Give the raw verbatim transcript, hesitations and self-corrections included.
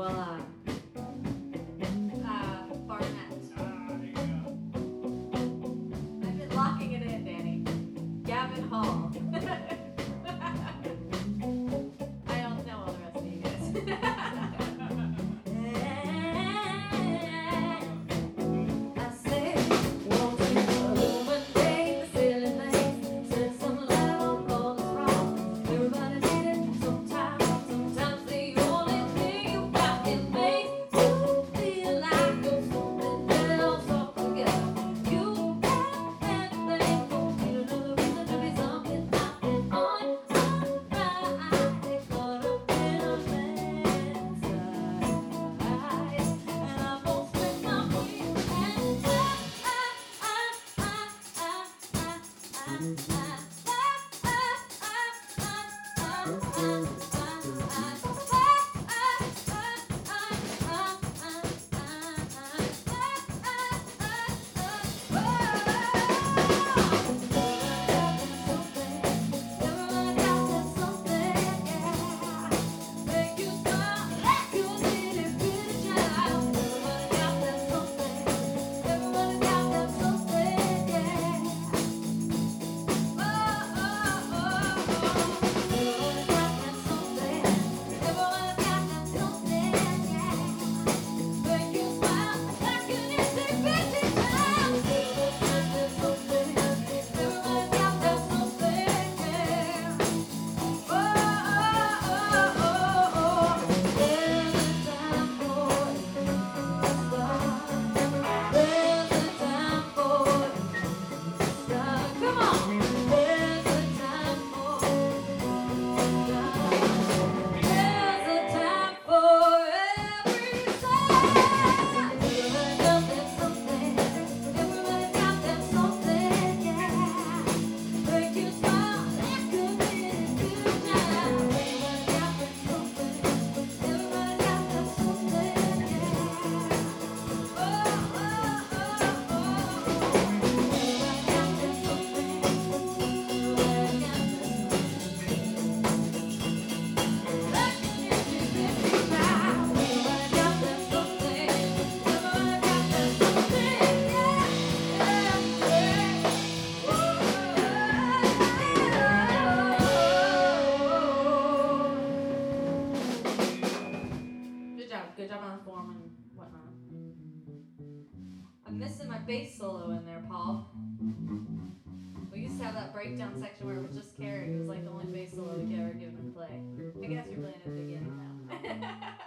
Voila. Uh, Barnett. I've been locking it in, Danny. Gavin Hall. I don't know all the rest of you guys. I said, won't you illuminate the silly things? Shed some light on all that's wrong. Everybody did it sometimes. Sometimes the only thing you got can make you feel like you're something else altogether. You have everything, don't need another reason to be something out and on. Alright, caught up in a man's eyes, and I won't spend my weekend. Good job. Good job on the form and whatnot. I'm missing my bass solo in there, Paul. We used to have that breakdown section where it was just Carrie. It was like the only bass solo we could ever give him to play. I guess you're playing at the beginning now.